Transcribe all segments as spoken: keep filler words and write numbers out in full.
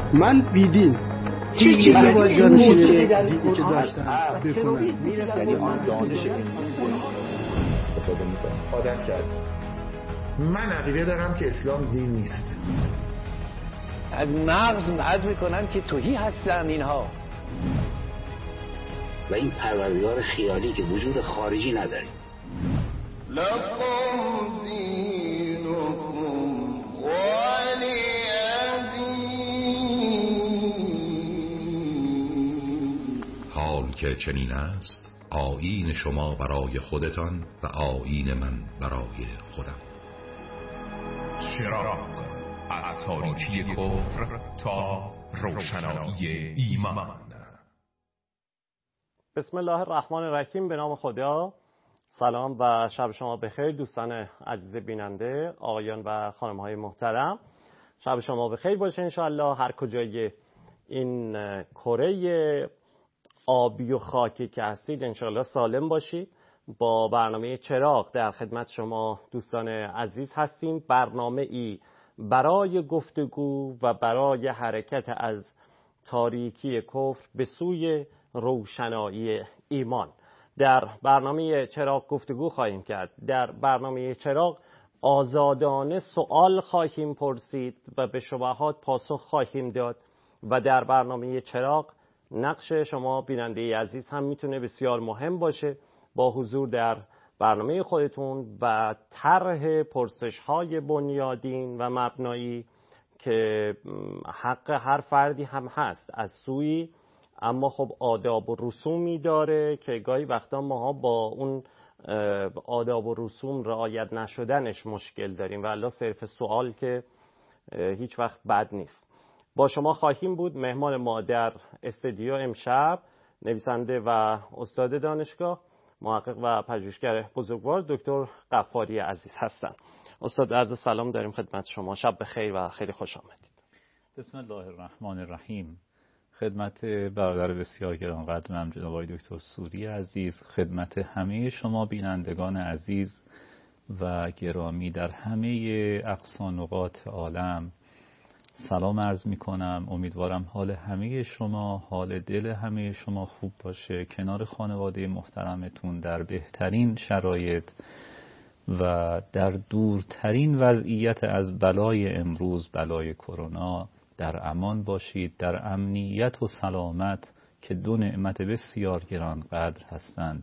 من بیدین چی چیزی با جانشین دیدی که داشتم بکنم یعنی آن دانش استفاده میکنم عادت کرد. من عقیده دارم که اسلام دین نیست. از مغز عرض میکنم که توهی هستن اینها و این پروردگار خیالی که وجود خارجی نداریم. لکم دینکم ولی دین. حال که چنین است، آیین شما برای خودتان و آیین من برای خودم. چراغ از تاریکی کفر تا روشنایی ایمان. بسم الله الرحمن الرحیم. به نام خدا. سلام و شب شما بخیر دوستان عزیز بیننده، آقایان و خانم‌های محترم. شب شما بخیر باشه انشاءالله. هر کجای این کره آبی و خاکی که هستید انشاءالله سالم باشید. با برنامه چراغ در خدمت شما دوستان عزیز هستیم. برنامه ای برای گفتگو و برای حرکت از تاریکی کفر به سوی روشنایی ایمان. در برنامه چراغ گفتگو خواهیم کرد. در برنامه چراغ آزادانه سوال خواهیم پرسید و به شبهات پاسخ خواهیم داد و در برنامه چراغ نقش شما بیننده عزیز هم میتونه بسیار مهم باشه. با حضور در برنامه خودتون و طرح پرسش‌های بنیادین و مبنایی که حق هر فردی هم هست از سوی، اما خب آداب و رسومی داره که گاهی وقتا ماها با اون آداب و رسوم رعایت نشدنش مشکل داریم و الا صرف سوال که هیچ وقت بد نیست. با شما خواهیم بود. مهمان ما در استودیو امشب نویسنده و استاد دانشگاه، محقق و پژوهشگر بزرگوار دکتر غفاری عزیز هستند. استاد عرض سلام داریم خدمت شما. شب بخیر و خیلی خوش آمدید. بسم الله الرحمن الرحیم. خدمت برادر بسیار گرانقدرم جناب آقای دکتر سوری عزیز، خدمت همه شما بینندگان عزیز و گرامی در همه اقصا نقاط عالم سلام عرض می کنم. امیدوارم حال همه شما، حال دل همه شما خوب باشه، کنار خانواده محترمتون در بهترین شرایط و در دورترین وضعیت از بلای امروز، بلای کرونا، در امان باشید، در امنیت و سلامت که دو نعمت بسیار گرانقدر هستند.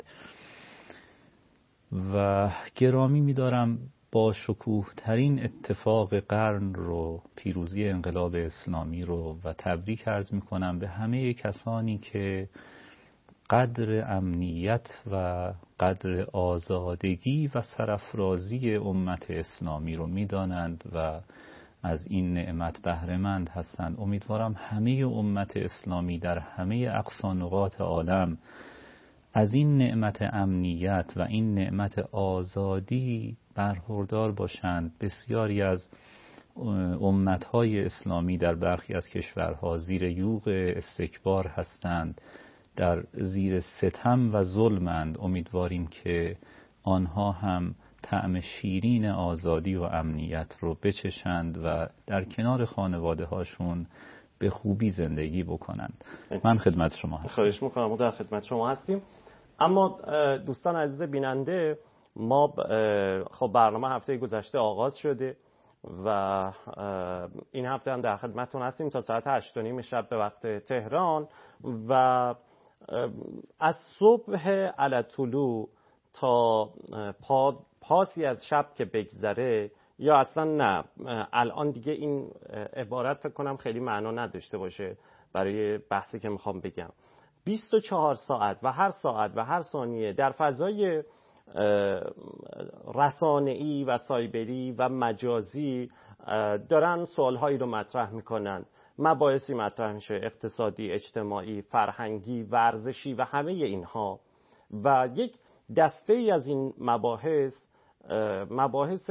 و گرامی می‌دارم با شکوه ترین اتفاق قرن رو، پیروزی انقلاب اسلامی رو، و تبریک عرض می‌کنم به همه کسانی که قدر امنیت و قدر آزادگی و سرافرازی امت اسلامی رو می‌دانند و از این نعمت بهره‌مند هستند. امیدوارم همه امت اسلامی در همه اقصا نقاط عالم از این نعمت امنیت و این نعمت آزادی برخوردار باشند. بسیاری از امت‌های اسلامی در برخی از کشورها زیر یوغ استکبار هستند، در زیر ستم و ظلمند. امیدواریم که آنها هم طعم شیرین آزادی و امنیت رو بچشند و در کنار خانواده هاشون به خوبی زندگی بکنند. من خدمت شما هستم. خواهش میکنم. ما در خدمت شما هستیم. اما دوستان عزیز بیننده، ما خب برنامه هفته گذشته آغاز شده و این هفته هم در خدمتتون هستیم تا ساعت هشت و نیم شب به وقت تهران و از صبح علی طلوع تا پا پاسی از شب که بگذره، یا اصلا نه، الان دیگه این عبارت فکر کنم خیلی معنا نداشته باشه برای بحثی که میخوام بگم. بیست و چهار ساعت و هر ساعت و هر ثانیه در فضای رسانه‌ای و سایبری و مجازی دارن سوالهایی رو مطرح میکنن، مباحثی مطرح میشه، اقتصادی، اجتماعی، فرهنگی، ورزشی و همه اینها. و یک دسته ای از این مباحث مباحث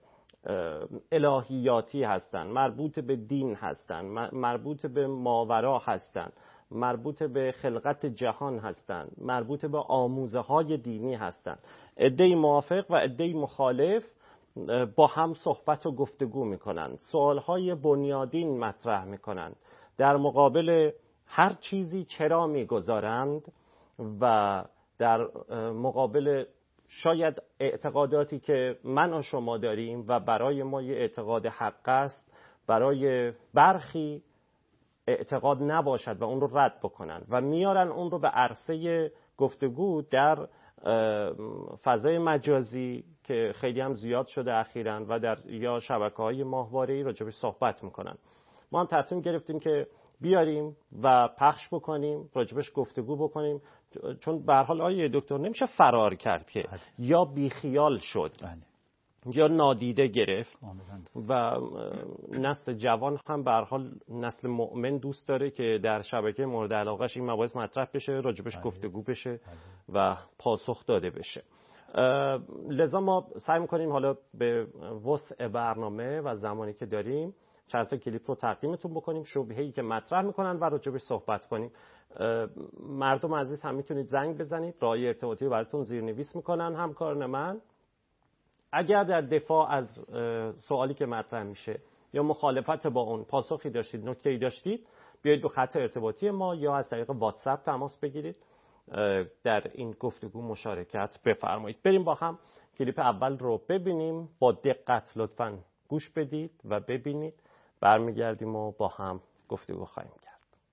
الهیاتی هستند، مربوط به دین هستند، مربوط به ماورا هستند، مربوط به خلقت جهان هستند، مربوط به آموزه های دینی هستند. عده‌ای موافق و عده‌ای مخالف با هم صحبت و گفتگو میکنند، سوالهای بنیادین مطرح میکنند در مقابل هر چیزی چرا میگذارند و در مقابل شاید اعتقاداتی که من و شما داریم و برای ما یه اعتقاد حق است، برای برخی اعتقاد نباشد و اون رو رد بکنن و میارن اون رو به عرصه گفتگو در فضای مجازی که خیلی هم زیاد شده اخیراً و در یا شبکه‌های ماهواره‌ای راجبش صحبت میکنن. ما هم تصمیم گرفتیم که بیاریم و پخش بکنیم، راجبش گفتگو بکنیم، چون به هر حال آیه دکتر نمیشه فرار کرد که بله. یا بیخیال شد بله. یا نادیده گرفت و نسل جوان هم به هر حال نسل مؤمن دوست داره که در شبکه مورد علاقهش این مباحث مطرح بشه، راجبش بله. گفتگو بشه بله. و پاسخ داده بشه. لذا ما سعی میکنیم حالا به وسع برنامه و زمانی که داریم چند تا کلیپ رو تقدیمتون بکنیم، شبهه‌ای که مطرح میکنن و راجبش صحبت کنیم. مردم عزیز هم میتونید زنگ بزنید، راهی ارتباطی رو براتون زیرنویس میکنن همکاران من. اگر در دفاع از سوالی که مطرح میشه یا مخالفت با اون پاسخی داشتید، نکته‌ای داشتید، بیایید به خط ارتباطی ما یا از طریق واتساپ تماس بگیرید، در این گفتگو مشارکت بفرمایید. بریم با هم کلیپ اول رو ببینیم، با دقت لطفاً گوش بدید و ببینید، برمیگردیم و با هم گفتگو خواهیم کرد.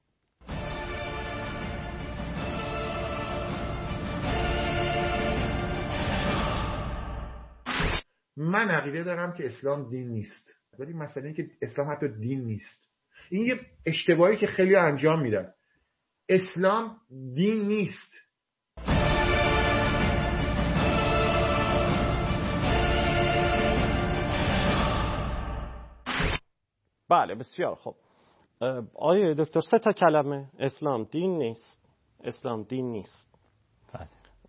من عقیده دارم که اسلام دین نیست، ولی مسئله این که اسلام حتی دین نیست. این یه اشتباهی که خیلی انجام میدن. اسلام دین نیست. بله بسیار خوب. آیه دکتر سه تا کلمه، اسلام دین نیست، اسلام دین نیست. بله.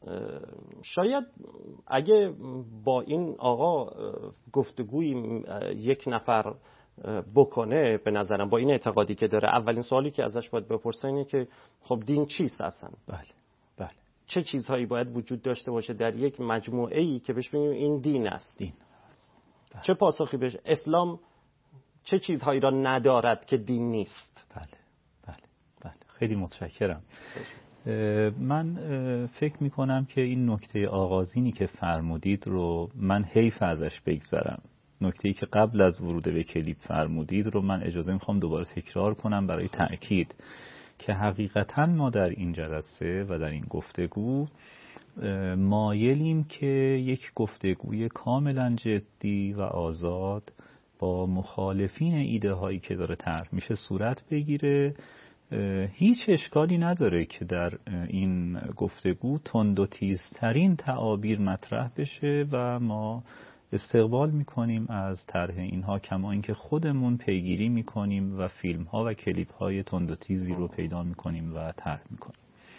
شاید اگه با این آقا گفتگوی یک نفر بکنه، به نظرم با این اعتقادی که داره، اولین سوالی که ازش باید بپرسه اینه که خب دین چیست اصلا؟ بله بله. چه چیزهایی باید وجود داشته باشه در یک مجموعه‌ای که بهش بگیم این دین است؟ دین است. بله. چه پاسخی بهش؟ اسلام چه چیزهایی را ندارد که دین نیست؟ بله بله بله. خیلی متشکرم. من فکر می کنم که این نکته آغازینی که فرمودید رو من حیف ازش بگذرم. نکته‌ای که قبل از ورود به کلیپ فرمودید رو من اجازه میخوام دوباره تکرار کنم برای تأکید که حقیقتاً ما در این جلسه و در این گفتگو مایلیم که یک گفتگوی کاملا جدی و آزاد با مخالفین ایده هایی که داره طرح میشه صورت بگیره. هیچ اشکالی نداره که در این گفتگو تند و تیزترین تعابیر مطرح بشه و ما استقبال میکنیم از طرح اینها، کما اینکه خودمون پیگیری میکنیم و فیلم ها و کلیپ های تند و تیزی رو پیدا میکنیم و طرح میکنیم.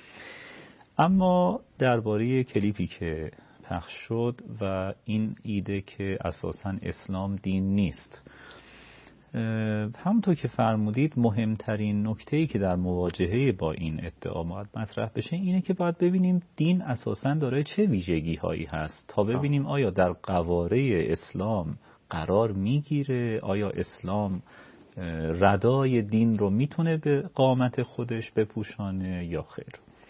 اما درباره کلیپی که پخش شد و این ایده که اساساً اسلام دین نیست، همونطور که فرمودید مهمترین نکته‌ای که در مواجهه با این ادعا باید مطرح بشه اینه که باید ببینیم دین اساساً داره چه ویژگی هایی هست تا ببینیم آیا در قواره اسلام قرار میگیره، آیا اسلام ردای دین رو میتونه به قامت خودش بپوشانه یا خیر.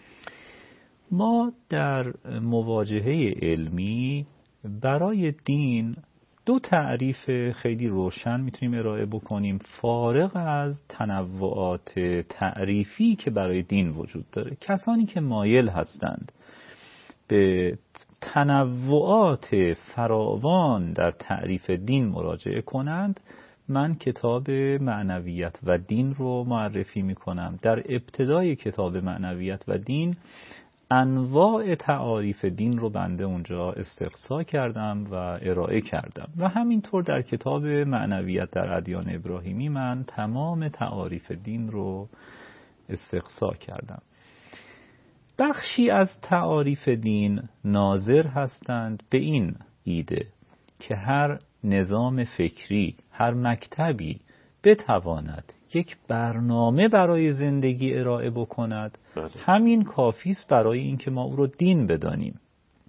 ما در مواجهه علمی برای دین دو تعریف خیلی روشن میتونیم ارائه بکنیم، فارغ از تنوعات تعریفی که برای دین وجود داره. کسانی که مایل هستند به تنوعات فراوان در تعریف دین مراجعه کنند، من کتاب معنویت و دین رو معرفی میکنم. در ابتدای کتاب معنویت و دین انواع تعاریف دین رو بنده اونجا استقصا کردم و ارائه کردم و همینطور در کتاب معنویت در ادیان ابراهیمی من تمام تعاریف دین رو استقصا کردم. بخشی از تعاریف دین ناظر هستند به این ایده که هر نظام فکری، هر مکتبی بتواند یک برنامه برای زندگی ارائه بکند، همین کافی است برای اینکه ما او را دین بدانیم.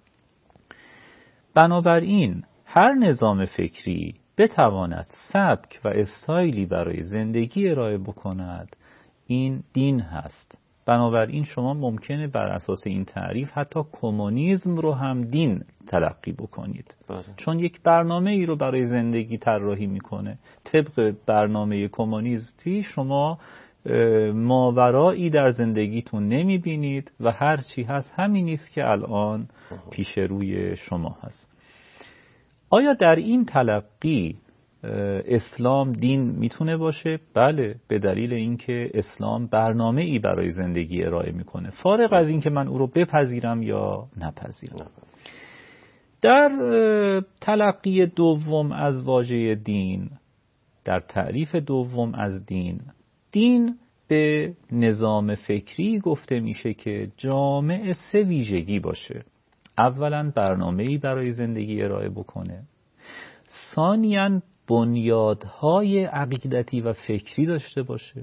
بنابراین هر نظام فکری بتواند سبک و استایلی برای زندگی ارائه بکند، این دین هست. بنابراین شما ممکنه بر اساس این تعریف حتی کمونیسم رو هم دین تلقی بکنید. بله. چون یک برنامه ای رو برای زندگی طراحی میکنه. طبق برنامه کمونیستی شما ماورایی در زندگیتون نمیبینید و هر چی هست همین است که الان پیش روی شما هست. آیا در این تلقی اسلام دین میتونه باشه؟ بله، به دلیل اینکه اسلام برنامه ای برای زندگی ارائه میکنه، فارغ از اینکه من او رو بپذیرم یا نپذیرم. در تلقی دوم از واژه دین، در تعریف دوم از دین، دین به نظام فکری گفته میشه که جامع سه ویژگی باشه. اولا برنامه‌ای برای زندگی ارائه بکنه، ثانیاً بنیادهای عقیدتی و فکری داشته باشه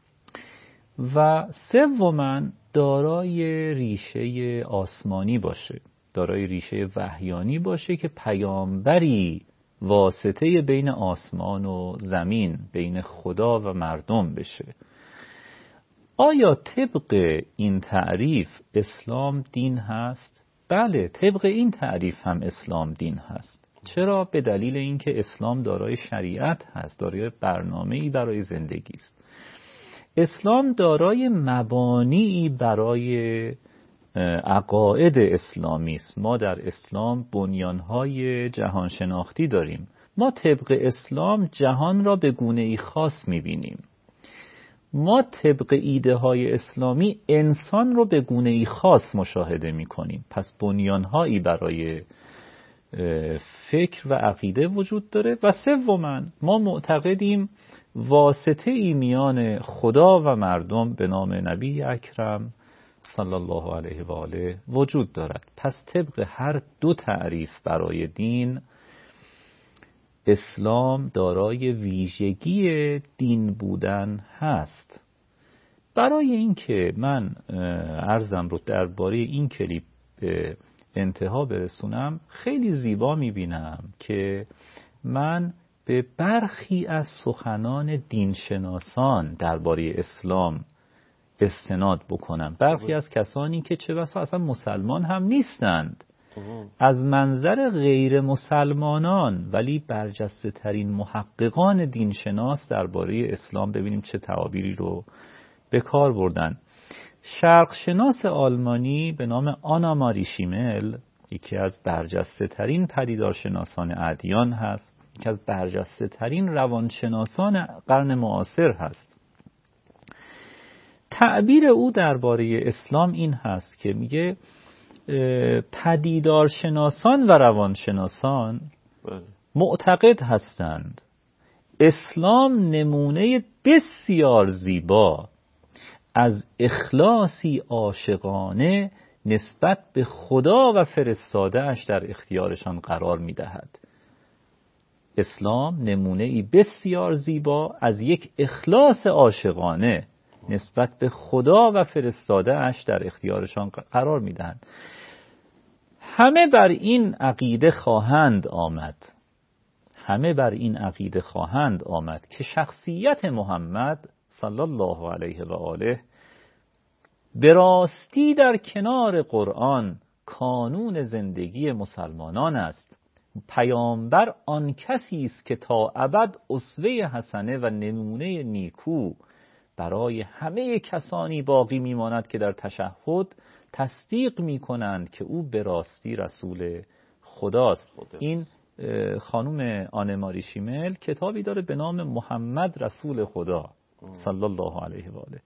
و سوماً دارای ریشه آسمانی باشه، دارای ریشه وحیانی باشه که پیامبری واسطه بین آسمان و زمین، بین خدا و مردم بشه. آیا طبق این تعریف اسلام دین هست؟ بله، طبق این تعریف هم اسلام دین هست. چرا؟ به دلیل اینکه اسلام دارای شریعت هست، دارای برنامه‌ای برای زندگی است. اسلام دارای مبانی برای عقاید اسلامی است. ما در اسلام بنیانهای جهان شناختی داریم. ما طبق اسلام جهان را به گونه‌ای خاص می‌بینیم. ما طبق ایده های اسلامی انسان رو به گونه‌ای خاص مشاهده می‌کنیم. پس بنیانهایی برای فکر و عقیده وجود داره. و سوماً ما معتقدیم واسطه ای میان خدا و مردم به نام نبی اکرم صلی الله علیه و آله وجود دارد. پس طبق هر دو تعریف برای دین، اسلام دارای ویژگی دین بودن هست. برای اینکه من عرضم رو درباره این کلیپ به انتها برسونم، خیلی زیبا میبینم که من به برخی از سخنان دینشناسان درباره اسلام استناد بکنم. برخی از کسانی که چه بسا اصلا مسلمان هم نیستند، از منظر غیر مسلمانان ولی برجسته ترین محققان دینشناس درباره اسلام ببینیم چه تعابیری رو به کار بردن. شرقشناس آلمانی به نام آنا ماری شیمل، یکی از برجسته ترین پدیدارشناسان ادیان هست، یکی از برجسته ترین روانشناسان قرن معاصر هست. تعبیر او درباره اسلام این هست که میگه پدیدارشناسان و روانشناسان معتقد هستند اسلام نمونه بسیار زیبا از اخلاصی عاشقانه نسبت به خدا و فرستاده اش در اختیارشان قرار می‌دهد. اسلام نمونه‌ای بسیار زیبا از یک اخلاص عاشقانه نسبت به خدا و فرستاده اش در اختیارشان قرار می‌دهند. همه بر این عقیده خواهند آمد همه بر این عقیده خواهند آمد که شخصیت محمد صلی الله علیه و آله به راستی در کنار قرآن کانون زندگی مسلمانان است. پیامبر آن کسی است که تا ابد اسوه حسنه و نمونه نیکو برای همه کسانی باقی میماند که در تشهد تصدیق میکنند که او به راستی رسول خداست. این خانم آنه ماری شیمل کتابی داره به نام محمد رسول خدا صلی الله علیه و آله.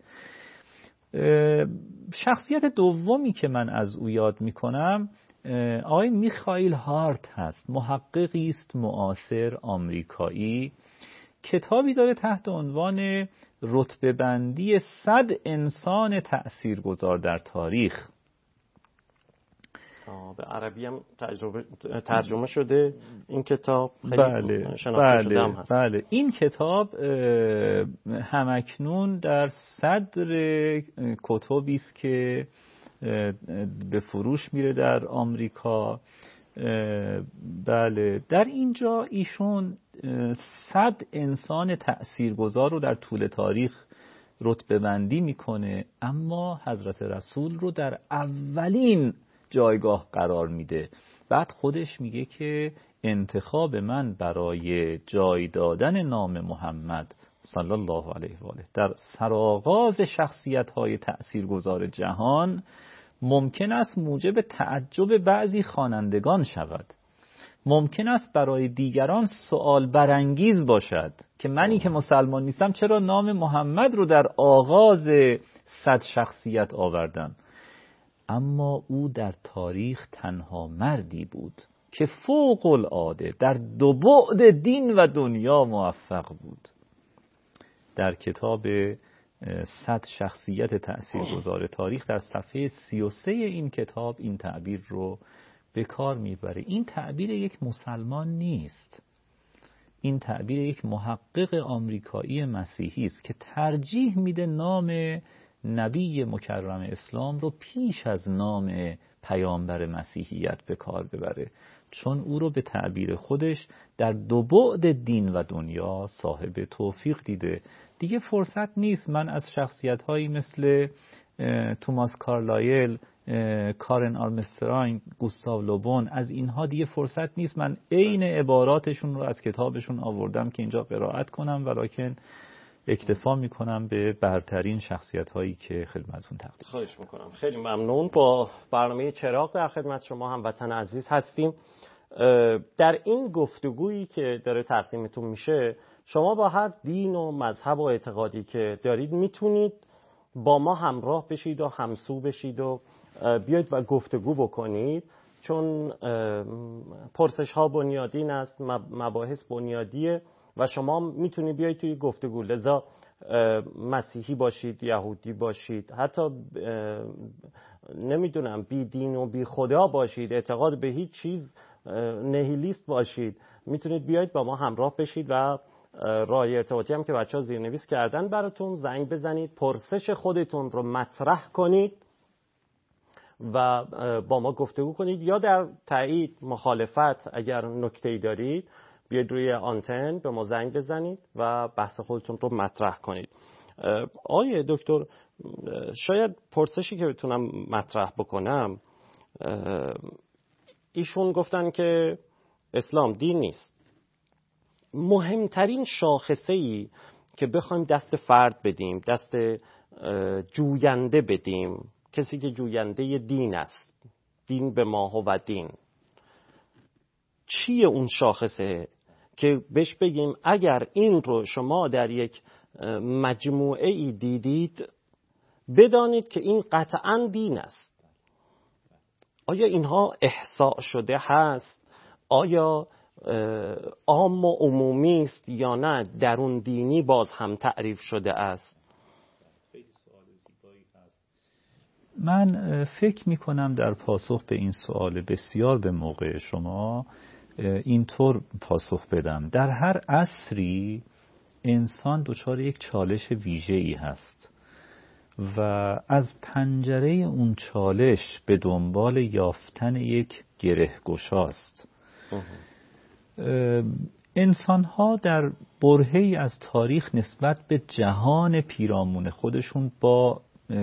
شخصیت دومی که من از او یاد میکنم آقای میخائیل هارت هست، محققی است معاصر آمریکایی. کتابی داره تحت عنوان رتبه بندی صد انسان تأثیرگذار در تاریخ. به عربی هم ترجمه شده این کتاب، خیلی بله شناخته شده هم هست. بله این کتاب همکنون در صدر کتابی است که به فروش میره در آمریکا. بله در اینجا ایشون صد انسان تأثیرگذار رو در طول تاریخ رتبه بندی میکنه، اما حضرت رسول رو در اولین جایگاه قرار میده. بعد خودش میگه که انتخاب من برای جای دادن نام محمد صلی الله علیه و آله در سرآغاز شخصیت‌های تأثیرگذار جهان ممکن است موجب تعجب بعضی خوانندگان شود، ممکن است برای دیگران سوال برانگیز باشد که منی که مسلمان نیستم چرا نام محمد رو در آغاز صد شخصیت آوردم. اما او در تاریخ تنها مردی بود که فوق العاده در دو بعد دین و دنیا موفق بود. در کتاب صد شخصیت تأثیرگذار تاریخ در صفحه سی و سه این کتاب این تعبیر رو به کار میبره. این تعبیر یک مسلمان نیست، این تعبیر یک محقق آمریکایی مسیحی است که ترجیح میده نام نبی مکرم اسلام رو پیش از نام پیامبر مسیحیت به کار ببره، چون او رو به تعبیر خودش در دو بعد دین و دنیا صاحب توفیق دیده. دیگه فرصت نیست من از شخصیت‌هایی مثل توماس کارلایل، کارن آرمسترانگ، گوستاو لوبون، از اینها دیگه فرصت نیست من عین عباراتشون رو از کتابشون آوردم که اینجا قرائت کنم، ولیکن اکتفا میکنم به برترین شخصیت‌هایی که خدمتتون تقدیم. خواهش میکنم. خیلی ممنون. با برنامه چراغ در خدمت شما هموطن عزیز هستیم. در این گفتگویی که داره تقدیمتون میشه، شما با هر دین و مذهب و اعتقادی که دارید میتونید با ما همراه بشید و همسو بشید و بیاید و گفتگو بکنید، چون پرسش ها بنیادین است، مباحث بنیادیه و شما میتونید بیاید توی گفتگو. لذا مسیحی باشید، یهودی باشید، حتی نمیدونم بی دین و بی خدا باشید، اعتقاد به هیچ چیز نهیلیست باشید، میتونید بیاید با ما همراه بشید و راه ارتباطی هم که بچه‌ها زیرنویس کردن براتون زنگ بزنید، پرسش خودتون رو مطرح کنید و با ما گفتگو کنید، یا در تایید مخالفت اگر نکته‌ای دارید بیاید روی آنتن به ما زنگ بزنید و بحث خودتون رو مطرح کنید. آیه دکتر، شاید پرسشی که بتونم مطرح بکنم، ایشون گفتن که اسلام دین نیست. مهمترین شاخصه‌ای که بخوایم دست فرد بدیم، دست جوینده بدیم، کسی که جوینده دین است، دین به ما هو دین، چیه اون شاخصه که بهش بگیم اگر این رو شما در یک مجموعه ای دیدید بدانید که این قطعاً دین است؟ آیا اینها احصاء شده هست؟ آیا عام و عمومی است یا نه درون دینی باز هم تعریف شده است؟ من فکر می کنم در پاسخ به این سوال بسیار به موقع شما اینطور پاسخ بدم. در هر عصری انسان دچار یک چالش ویژه‌ای هست و از پنجره اون چالش به دنبال یافتن یک گره‌گشاست. انسان‌ها در برهه‌ای از تاریخ نسبت به جهان پیرامون خودشون با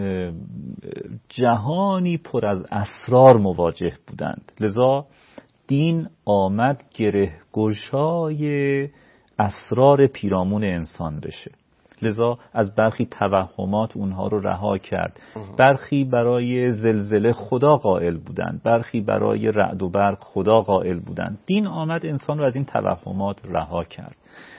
جهانی پر از اسرار مواجه بودند، لذا دین آمد گره‌گشای اسرار پیرامون انسان بشه، لذا از برخی توهمات اونها رو رها کرد. برخی برای زلزله خدا قائل بودند، برخی برای رعد و برق خدا قائل بودند. دین آمد انسان رو از این توهمات رها کرد.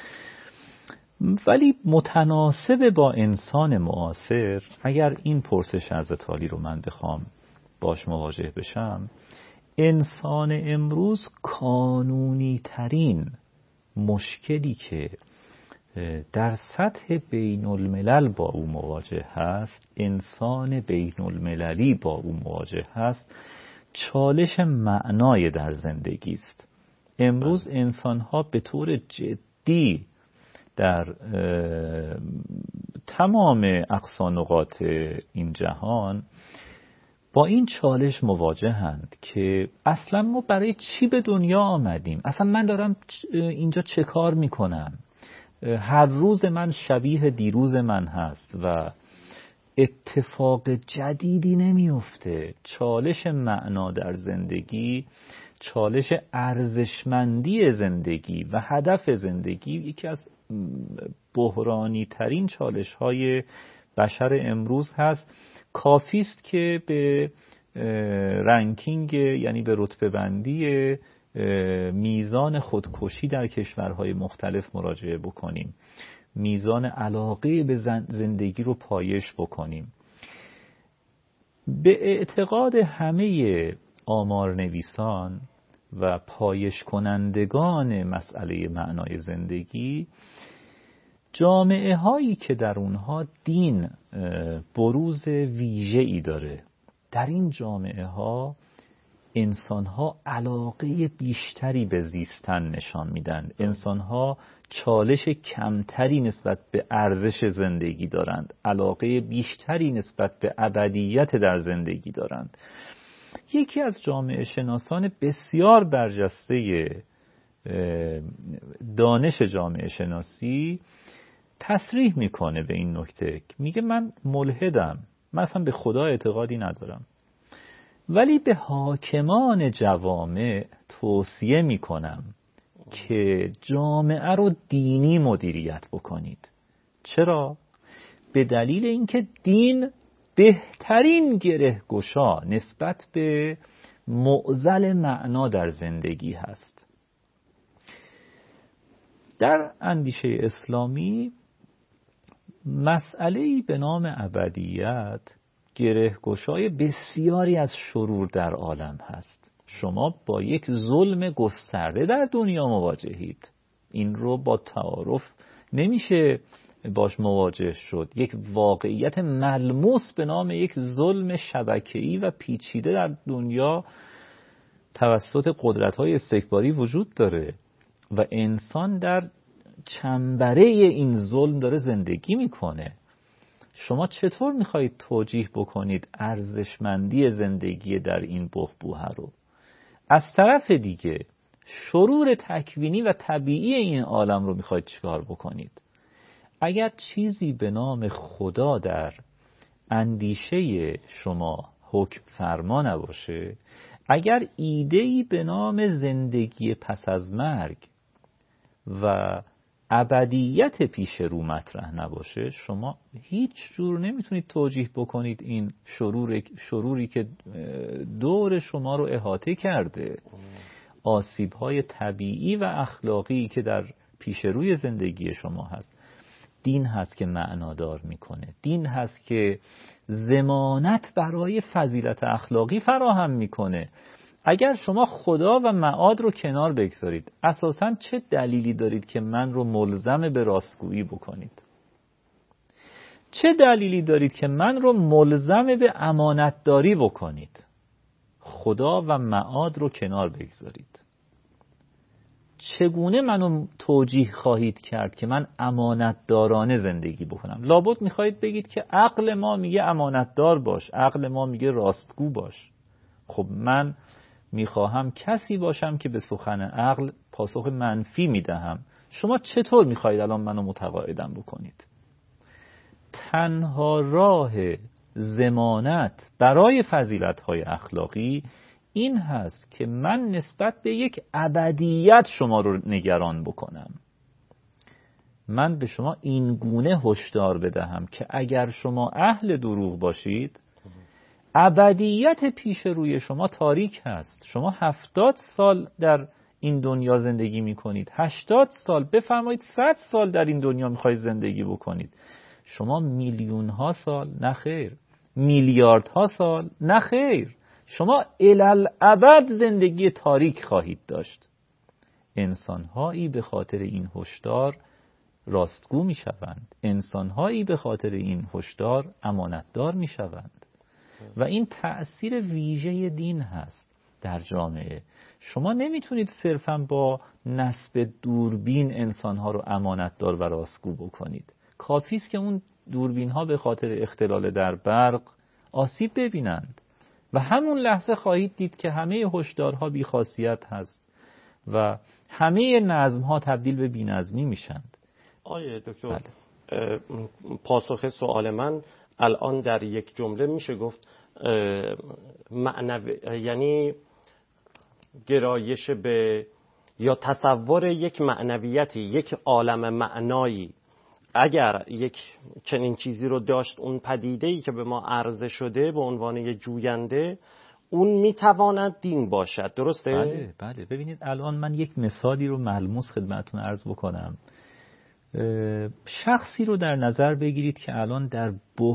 ولی متناسب با انسان معاصر، اگر این پرسش حضرت عالی رو من بخوام باش مواجه بشم، انسان امروز کانونی ترین مشکلی که در سطح بین الملل با او مواجه هست، انسان بین المللی با او مواجه هست، چالش معنای در زندگی است. امروز انسان‌ها به طور جدی در تمام اقصا نقاط این جهان با این چالش مواجهند که اصلا ما برای چی به دنیا آمدیم؟ اصلا من دارم اینجا چه کار میکنم؟ هر روز من شبیه دیروز من هست و اتفاق جدیدی نمیفته. چالش معنا در زندگی، چالش ارزشمندی زندگی و هدف زندگی یکی از بحرانی ترین چالش های بشر امروز هست. کافیست که به رنکینگ، یعنی به رتبه بندی میزان خودکشی در کشورهای مختلف مراجعه بکنیم، میزان علاقه به زندگی رو پایش بکنیم. به اعتقاد همه آمارنویسان و پایش کنندگان مسئله معنای زندگی، جامعه هایی که در اونها دین بروز ویژه‌ای داره، در این جامعه ها انسان ها علاقه بیشتری به زیستن نشان میدن. انسان ها چالش کمتری نسبت به ارزش زندگی دارند، علاقه بیشتری نسبت به ابدیت در زندگی دارند. یکی از جامعه شناسان بسیار برجسته دانش جامعه شناسی تصریح میکنه به این نکته، میگه من ملحدم، من اصلا به خدا اعتقادی ندارم، ولی به حاکمان جوامع توصیه میکنم که جامعه رو دینی مدیریت بکنید. چرا؟ به دلیل اینکه دین بهترین گره گشا نسبت به معضل معنا در زندگی هست. در اندیشه اسلامی مسئله‌ای به نام ابدیت گره گشای بسیاری از شرور در عالم هست. شما با یک ظلم گسترده در دنیا مواجهید، این رو با تعارف نمیشه باش مواجه شد. یک واقعیت ملموس به نام یک ظلم شبکه‌ای و پیچیده در دنیا توسط قدرت‌های استکباری وجود داره و انسان در چنبره این ظلم داره زندگی میکنه. شما چطور میخواهید توجیه بکنید ارزشمندی زندگی در این بحبوحه رو؟ از طرف دیگه شرور تکوینی و طبیعی این عالم رو میخواهید چیکار بکنید؟ اگر چیزی به نام خدا در اندیشه شما حکم فرما نباشه، اگر ایده‌ای به نام زندگی پس از مرگ و ابدیت پیش رو مطرح نباشه، شما هیچ جور نمیتونید توجیه بکنید این شرور شروری که دور شما رو احاطه کرده، آسیب‌های طبیعی و اخلاقی که در پیش روی زندگی شما هست. دین هست که معنادار میکنه، دین هست که ضمانت برای فضیلت اخلاقی فراهم میکنه. اگر شما خدا و معاد رو کنار بگذارید، اساساً چه دلیلی دارید که من رو ملزم به راستگویی بکنید؟ چه دلیلی دارید که من رو ملزم به امانتداری بکنید؟ خدا و معاد رو کنار بگذارید. چگونه منو توجیه خواهید کرد که من امانتدارانه زندگی بکنم؟ لابد میخواهید بگید که عقل ما میگه امانتدار باش، عقل ما میگه راستگو باش. خب من میخواهم کسی باشم که به سخن عقل پاسخ منفی میدهم. شما چطور میخواهید الان منو متقاعدم بکنید؟ تنها راه ضمانت برای فضیلت‌های اخلاقی این هست که من نسبت به یک ابدیت شما رو نگران بکنم. من به شما این گونه هشدار بدهم که اگر شما اهل دروغ باشید، ابدیت پیش روی شما تاریک هست. شما هفتاد سال در این دنیا زندگی می کنید، هشتاد سال، بفرمایید صد سال در این دنیا می خواهید زندگی بکنید. شما میلیون ها سال نه خیر، میلیارد ها سال نه خیر، شما الالعبد زندگی تاریک خواهید داشت. انسان‌هایی به خاطر این هشدار راستگو می شوند، انسان‌هایی به خاطر این هشدار امانتدار می شوند و این تأثیر ویژه دین هست در جامعه. شما نمیتونید صرفاً با نصب دوربین انسان‌ها رو امانتدار و راستگو بکنید. کافیست که اون دوربین‌ها به خاطر اختلال در برق آسیب ببینند و همون لحظه خواهید دید که همه هشدارها بی‌خاصیت هست و همه نظم‌ها تبدیل به بی‌نظمی میشند. آیه دکتر بله. پاسخ سوال من الان در یک جمله میشه گفت معنوی، یعنی گرایش به یا تصور یک معنویتی، یک عالم معنایی، اگر یک چنین چیزی رو داشت، اون پدیده‌ای که به ما عرضه شده به عنوان یک جوینده، اون میتواند دین باشد. درسته؟ بله بله. ببینید الان من یک مثالی رو ملموس خدمتتون عرض بکنم. شخصی رو در نظر بگیرید که الان در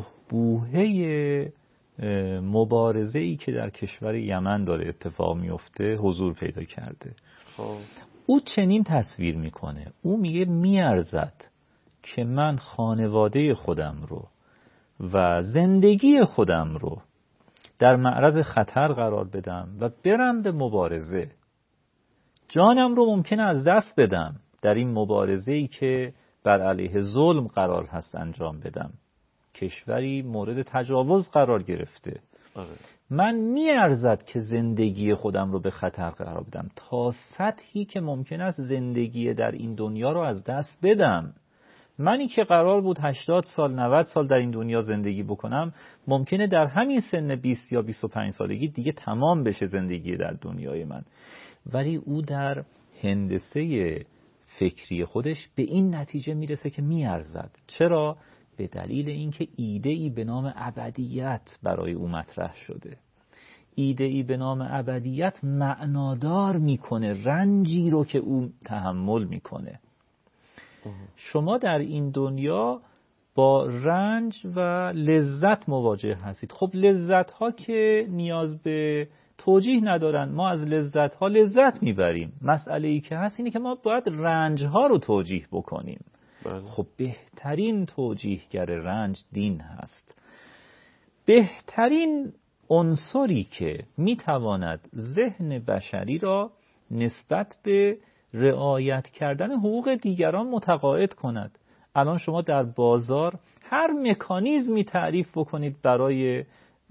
بحبوحه مبارزه‌ای که در کشور یمن داره اتفاق میفته حضور پیدا کرده. خب او چنین تصویر میکنه، او میگه میارزد که من خانواده خودم رو و زندگی خودم رو در معرض خطر قرار بدم و برم به مبارزه. جانم رو ممکنه از دست بدم در این مبارزه‌ای که بر علیه ظلم قرار هست انجام بدم. کشوری مورد تجاوز قرار گرفته. آره. من میارزد که زندگی خودم رو به خطر قرار بدم تا سطحی که ممکن است زندگی در این دنیا رو از دست بدم. منی که قرار بود هشتاد سال نود سال در این دنیا زندگی بکنم، ممکنه در همین سن بیست یا بیست و پنج سالگی دیگه تمام بشه زندگی در دنیای من. ولی او در هندسه فکری خودش به این نتیجه میرسه که میارزد. چرا؟ به دلیل اینکه ایده‌ای به نام ابدیت برای او مطرح شده. ایده‌ای به نام ابدیت معنادار میکنه رنجی رو که او تحمل میکنه. شما در این دنیا با رنج و لذت مواجه هستید. خب لذت ها که نیاز به توجیه ندارن، ما از لذت ها لذت میبریم. مسئله ای که هست اینه که ما باید رنج ها رو توجیه بکنیم. بله. خب بهترین توجیهگر رنج دین هست. بهترین عنصری که میتواند ذهن بشری را نسبت به رعایت کردن حقوق دیگران متقاعد کند. الان شما در بازار هر مکانیزمی تعریف بکنید برای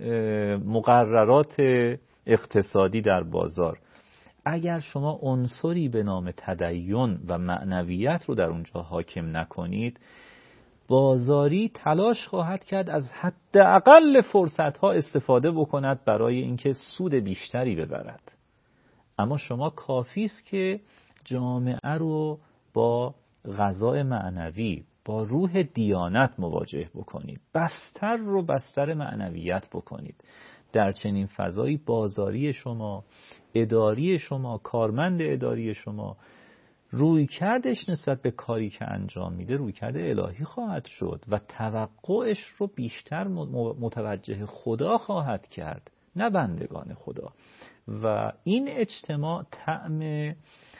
مقررات اقتصادی در بازار، اگر شما عنصری به نام تدین و معنویت رو در اونجا حاکم نکنید، بازاری تلاش خواهد کرد از حداقل فرصت‌ها استفاده بکند برای اینکه سود بیشتری ببرد. اما شما کافی است که جامعه رو با غذای معنوی، با روح دیانت مواجه بکنید، بستر رو بستر معنویت بکنید. در چنین فضایی بازاری شما، اداری شما، کارمند اداری شما، روی کردش نسبت به کاری که انجام میده روی کرده الهی خواهد شد و توقعش رو بیشتر متوجه خدا خواهد کرد، نه بندگان خدا. و این اجتماع طعم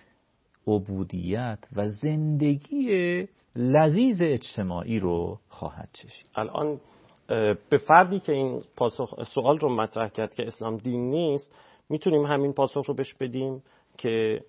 عبودیت و زندگی لذیذ اجتماعی رو خواهد چشید. الان به فردی که این پاسخ سوال رو مطرح کرد که اسلام دین نیست، میتونیم همین پاسخ رو بهش بدیم که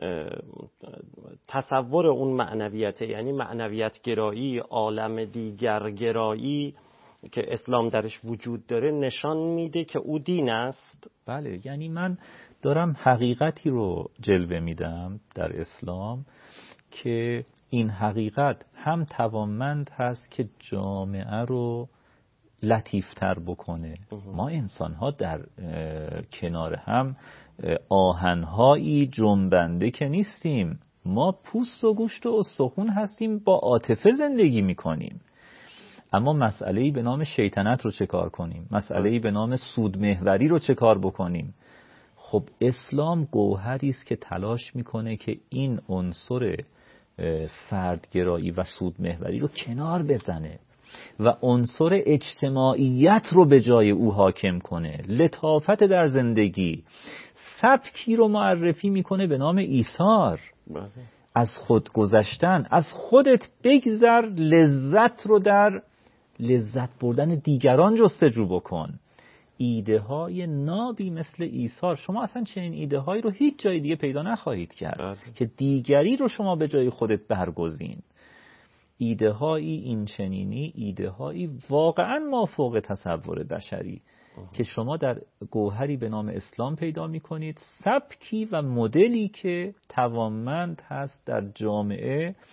تصور اون معنویت، یعنی معنویت گرایی، عالم دیگر گرایی که اسلام درش وجود داره، نشان میده که او دین است. بله، یعنی من دارم حقیقتی رو جلوه میدم در اسلام که این حقیقت هم توانمند هست که جامعه رو لطیفتر بکنه. ما انسان ها در کنار هم آهنهایی جنبنده که نیستیم، ما پوست و گوشت و استخون هستیم، با عاطفه زندگی میکنیم. اما مسئله‌ای به نام شیطنت رو چه کار کنیم؟ مسئله‌ای به نام سود محوری رو چه کار بکنیم؟ خب اسلام گوهری است که تلاش میکنه که این عنصر فردگرایی و سود محوری رو کنار بزنه و عنصر اجتماعیت رو به جای او حاکم کنه. لطافت در زندگی، سبکی رو معرفی میکنه به نام ایثار. از خود گذشتن، از خودت بگذر، لذت رو در لذت بردن دیگران جستجو بکن. ایده های نابی مثل ایثار، شما اصلا چنین ایده هایی رو هیچ جای دیگه پیدا نخواهید کرد بله. که دیگری رو شما به جای خودت برگزین. ایده هایی این چنینی، ایده هایی واقعا مافوق تصور بشری اه. که شما در گوهری به نام اسلام پیدا می کنید، سبکی و مدلی که توانمند هست در جامعه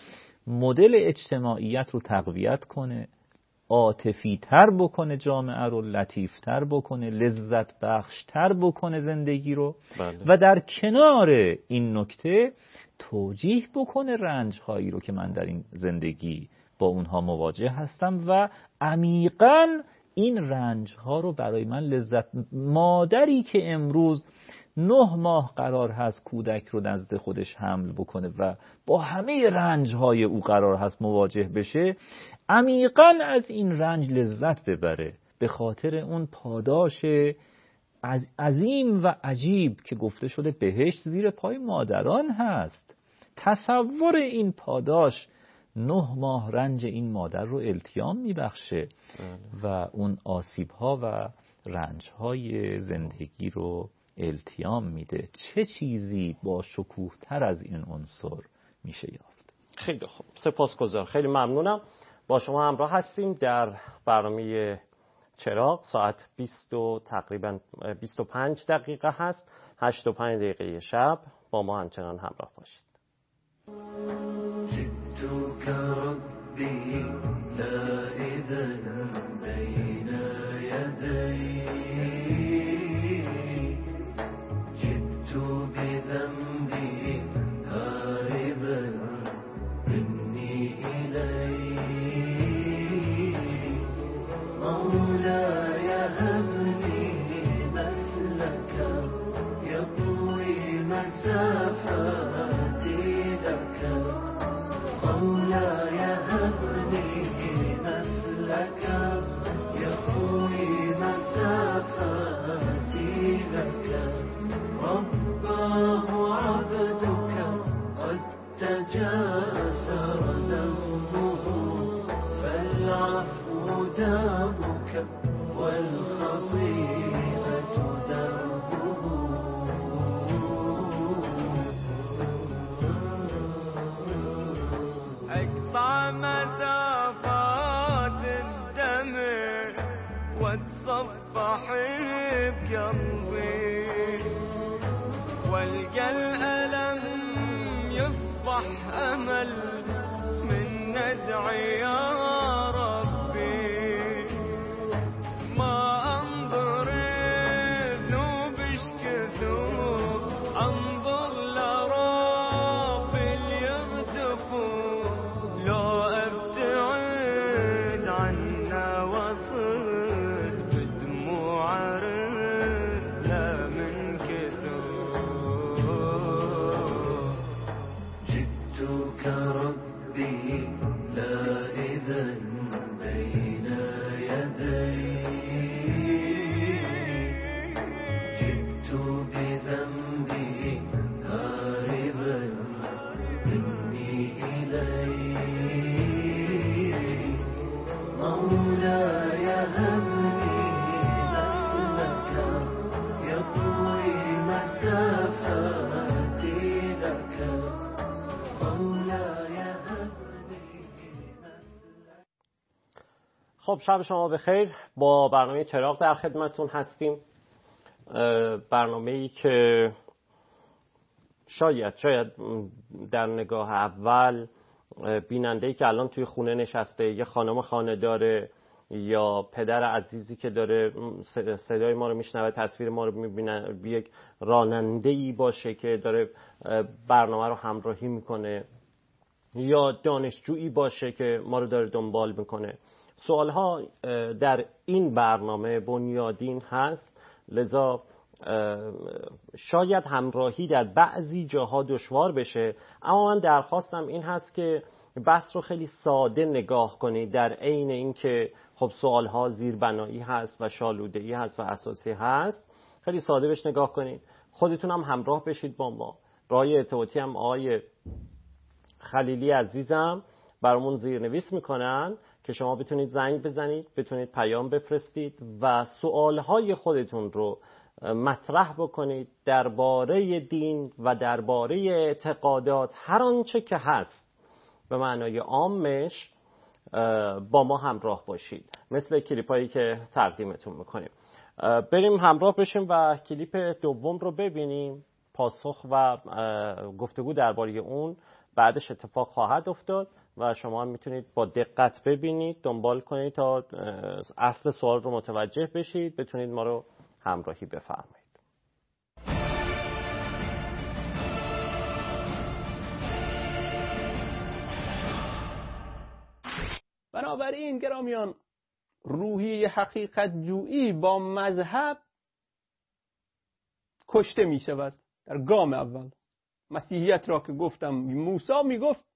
مدل اجتماعیت رو تقویت کنه، عاطفی تر بکنه جامعه رو، لطیف تر بکنه، لذت بخش تر بکنه زندگی رو. بله. و در کنار این نکته توجیه بکنه رنج هایی رو که من در این زندگی با اونها مواجه هستم و عمیقاً این رنج ها رو برای من لذت. مادری که امروز نه ماه قرار هست کودک رو نزد خودش حمل بکنه و با همه رنج های او قرار هست مواجه بشه، عمیقاً از این رنج لذت ببره به خاطر اون پاداش عظیم و عجیب که گفته شده بهشت زیر پای مادران هست. تصور این پاداش نه ماه رنج این مادر رو التیام میبخشه و اون آسیب ها و رنج های زندگی رو التیام میده. چه چیزی با شکوه تر از این عنصر میشه یافت؟ خیلی خوب، سپاسگزار، خیلی ممنونم. با شما همراه هستیم در برنامه چراغ. ساعت بیست و تقریبا بیست و پنج دقیقه هست، هشت و پنج دقیقه شب. با ما همچنان همراه باشید. جئتك ربي لائذا بين يدي، جئت بذنبي هاربا مني إلي، مولاي هبني مسلكا يطوي مسافاتي لك، مولاي هبني مسلكا يطوي مسافاتي لك، رباه عبدك قد تجاسر ذنبه، فالعفو دابك والخطيئة دربه. اقطع مسافات الدم واتصفح بقلبي، والقى الألم يصبح أمل من ندعي يا ربي، ما انظر ذنوب كثوب، انظر لرب يغتفوا، لو ابتعد عنا وصلت بدموع لا من كسوف. جئتك ربي لائذا بين يدي، جئت بذنبي هاربا مني إلي، مولاي هبني مسلكا يطوي مسافاتي لك، مولاي هبني مسلكا. خب، شب شما بخیر. با برنامه چراغ در خدمتون هستیم. برنامه‌ای که شاید شاید در نگاه اول بیننده‌ای که الان توی خونه نشسته، یه خانم خانه داره یا پدر عزیزی که داره صدای ما رو میشنوه، تصویر ما رو میبینه، یک راننده‌ای باشه که داره برنامه رو همراهی میکنه، یا دانشجویی باشه که ما رو داره دنبال میکنه. سوالها در این برنامه بنیادین هست، لذا شاید همراهی در بعضی جاها دشوار بشه، اما من درخواستم این هست که بحث رو خیلی ساده نگاه کنید، در عین اینکه خب سوالها زیربنایی هست و شالوده‌ای هست و اساسی هست. خیلی ساده بهش نگاه کنید، خودتون هم همراه بشید با ما. راهی ارتباطی هم آقای خلیلی عزیزم برامون زیرنویس میکنن که شما بتونید زنگ بزنید، بتونید پیام بفرستید و سوالهای خودتون رو مطرح بکنید درباره دین و درباره اعتقادات، هر آنچه که هست به معنای عامش با ما همراه باشید، مثل کلیپایی که تقدیمتون میکنیم. بریم همراه بشیم و کلیپ دوم رو ببینیم. پاسخ و گفتگو درباره اون بعدش اتفاق خواهد افتاد و شما هم میتونید با دقت ببینید، دنبال کنید تا اصل سوال رو متوجه بشید، بتونید ما رو همراهی بفرمایید. بنابراین گرامیان، روحیه حقیقت جویی با مذهب کشته می شود. در گام اول مسیحیت را که گفتم، موسی می گفت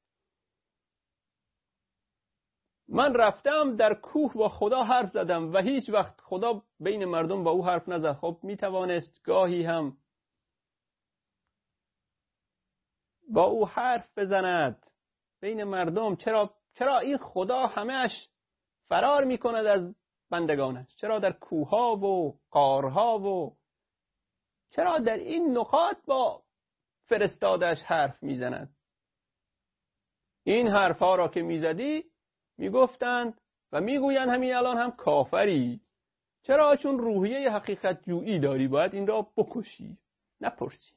من رفتم در کوه با خدا حرف زدم و هیچ وقت خدا بین مردم با او حرف نزد. خب می توانست گاهی هم با او حرف بزند بین مردم. چرا چرا این خدا همهش فرار می کند از بندگانش؟ چرا در کوه‌ها و غارها و چرا در این نقاط با فرستادش حرف می زند؟ این حرفها را که می زدی می گفتند و می گویند همین الان هم کافری. چرا؟ چون روحیه حقیقت جویی داری، باید این را بکشی، نپرسی.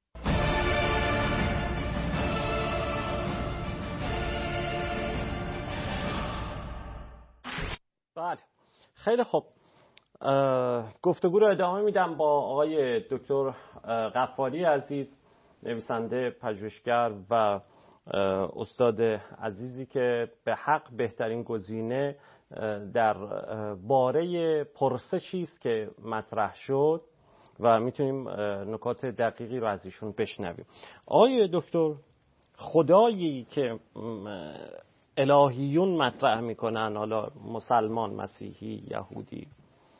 بله، خیلی خوب. گفتگو رو ادامه میدم با آقای دکتر غفاری عزیز، نویسنده، پژوهشگر و استاد عزیزی که به حق بهترین گزینه در باره پرسشی است که مطرح شد و میتونیم نکات دقیقی رو از ایشون بشنویم. آقای دکتر، خدایی که الهیون مطرح میکنن، حالا مسلمان، مسیحی، یهودی،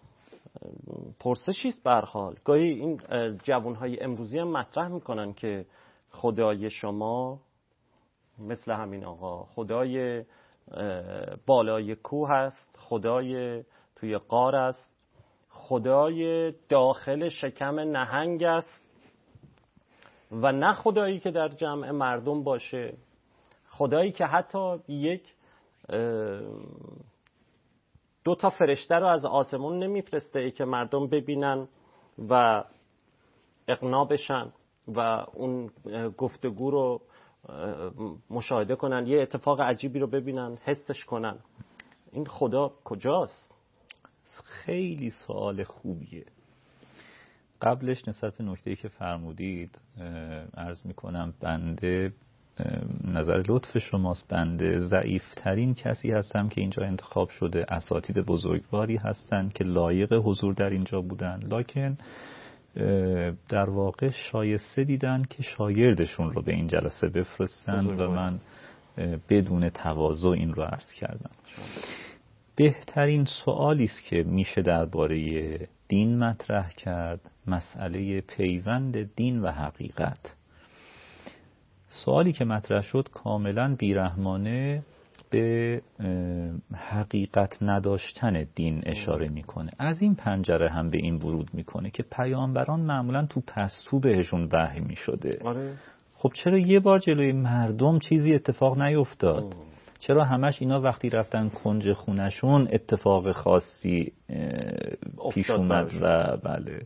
پرسشی است به هر حال. گاهی این جوانهای امروزی هم مطرح میکنن که خدای شما مثل همین آقا خدای بالای کوه است، خدای توی غار است، خدای داخل شکم نهنگ است و نه خدایی که در جمع مردم باشه، خدایی که حتی یک دو تا فرشته رو از آسمون نمیفرسته که مردم ببینن و اقناع بشن و اون گفتگو رو مشاهده کنن، یه اتفاق عجیبی رو ببینن، حسش کنن. این خدا کجاست؟ خیلی سوال خوبیه. قبلش نسبت به نکته‌ای که فرمودید عرض میکنم بنده نظر لطف شماست، بنده ضعیفترین کسی هستم که اینجا انتخاب شده. اساتید بزرگواری هستند که لایق حضور در اینجا بودن، لکن در واقع شایسته دیدن که شاگردشون رو به این جلسه بفرستند و من بدون تواضع این رو عرض کردم. بهترین سوالی است که میشه درباره دین مطرح کرد، مسئله پیوند دین و حقیقت. سوالی که مطرح شد کاملا بیرحمانه به حقیقت نداشتن دین اشاره میکنه. از این پنجره هم به این ورود میکنه که پیامبران معمولا تو پستو بهشون وحی میشده. آره. خب چرا یه بار جلوی مردم چیزی اتفاق نیفتاد؟ اوه. چرا همش اینا وقتی رفتن کنج خونشون اتفاق خاصی پیش اومد؟ و بله،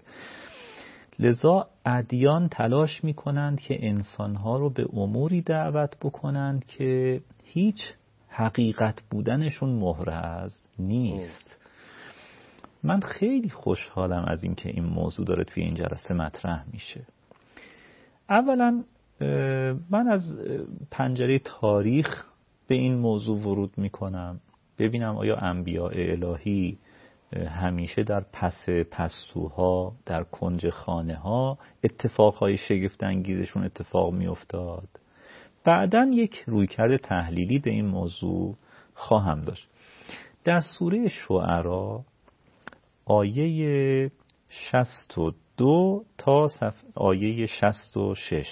لذا ادیان تلاش میکنند که انسانها رو به اموری دعوت بکنند که هیچ حقیقت بودنشون محرز نیست. من خیلی خوشحالم از این که این موضوع داره توی این جلسه مطرح میشه. اولا من از پنجره تاریخ به این موضوع ورود میکنم، ببینم آیا انبیاء الهی همیشه در پس پستوها، در کنج خانه ها اتفاقهای شگفت انگیزشون اتفاق می افتاد. بعداً یک رویکرد تحلیلی به این موضوع خواهم داشت. در سوره شعرا آیه شصت و دو تا آیه شصت و شش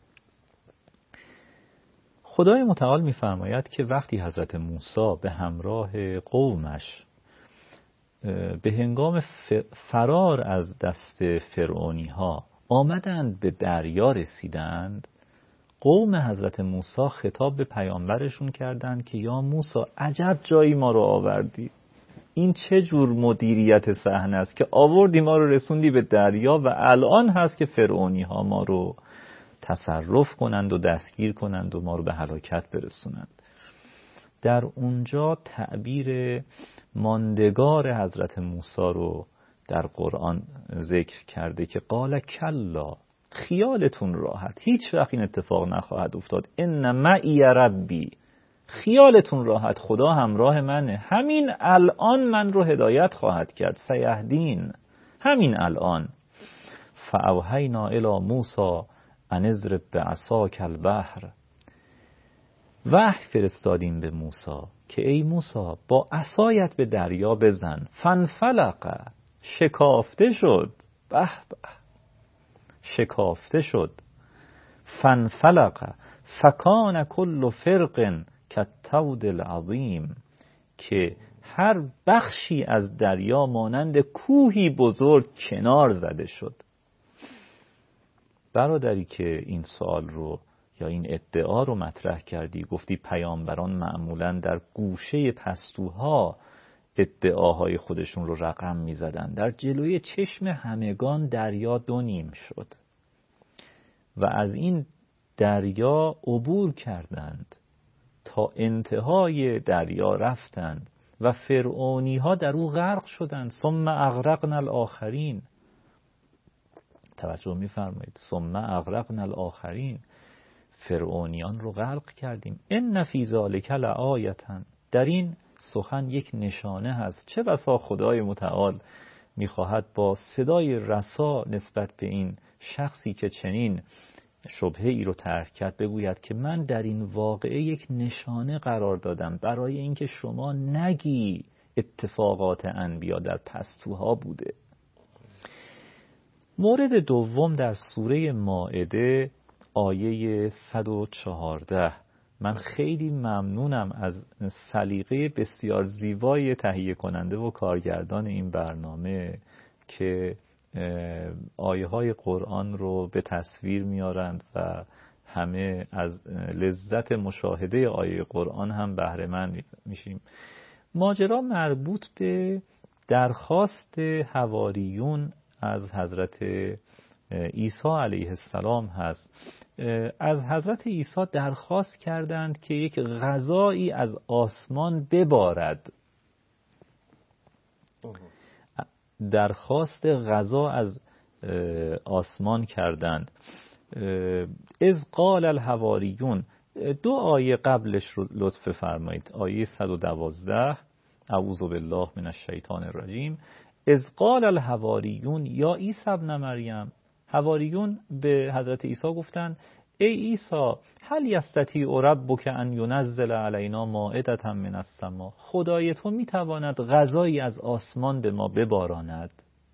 خدای متعال می فرماید که وقتی حضرت موسی به همراه قومش به هنگام فرار از دست فرعونی ها آمدند به دریا رسیدند، قوم حضرت موسی خطاب به پیامبرشون کردند که یا موسی عجب جایی ما رو آوردی، این چه جور مدیریت صحنه است که آوردی ما رو رسوندی به دریا و الان هست که فرعونی ها ما رو تصرف کنند و دستگیر کنند و ما رو به هلاکت برسونند. در اونجا تعبیر ماندگار حضرت موسی رو در قرآن ذکر کرده که قال کلا، خیالتون راحت، هیچ وقت این اتفاق نخواهد افتاد. ان معی ربی، خیالتون راحت، خدا همراه منه، همین الان من رو هدایت خواهد کرد، سیهدین، همین الان. فاوحینا الی موسی ان اضرب بعصاک البحر، وحی فرستادیم به موسی که ای موسی با عصایت به دریا بزن. فانفلق، شکافته شد، به به، شکافته شد. فانفلق فکان کل فرق کالطود العظیم، که هر بخشی از دریا مانند کوهی بزرگ کنار زده شد. برادری که این سوال رو یا این ادعا رو مطرح کردی، گفتی پیامبران معمولاً در گوشه پستوها ادعاهای خودشون رو رقم می زدن. در جلوی چشم همگان دریا دو نیم شد و از این دریا عبور کردند، تا انتهای دریا رفتند و فرعونی ها در او غرق شدند. ثم اغرقنا الاخرین، توجه می فرمایید، ثم اغرقنا الاخرین، فرعونیان رو غرق کردیم. ان فی ذلک لآیة، در این سخن یک نشانه هست. چه بسا خدای متعال میخواهد با صدای رسا نسبت به این شخصی که چنین شبهه ای رو طرح کرد بگوید که من در این واقعه یک نشانه قرار دادم برای اینکه شما نگی اتفاقات انبیا در پستوها بوده. مورد دوم در سوره مائده آیه صد و چهارده. من خیلی ممنونم از سلیقه بسیار زیبای تهیه کننده و کارگردان این برنامه که آیه های قرآن رو به تصویر میارند و همه از لذت مشاهده آیه قرآن هم بهره مند میشیم. ماجرا مربوط به درخواست حواریون از حضرت عیسی علیه السلام هست. از حضرت عیسی درخواست کردند که یک غذایی از آسمان ببارد. درخواست غذا از آسمان کردند. اذ قال الحواریون، دو آیه قبلش رو لطف فرمایید، آیه صد و دوازده، اعوذ بالله من الشیطان الرجیم. اذ قال الحواریون یا عیسی ابن مریم، حواریون به حضرت عیسی گفتند ای عیسی هل یستطیع ربک ان ینزل علینا مائدة من السماء، خدای تو میتواند غذایی از آسمان به ما بباراند.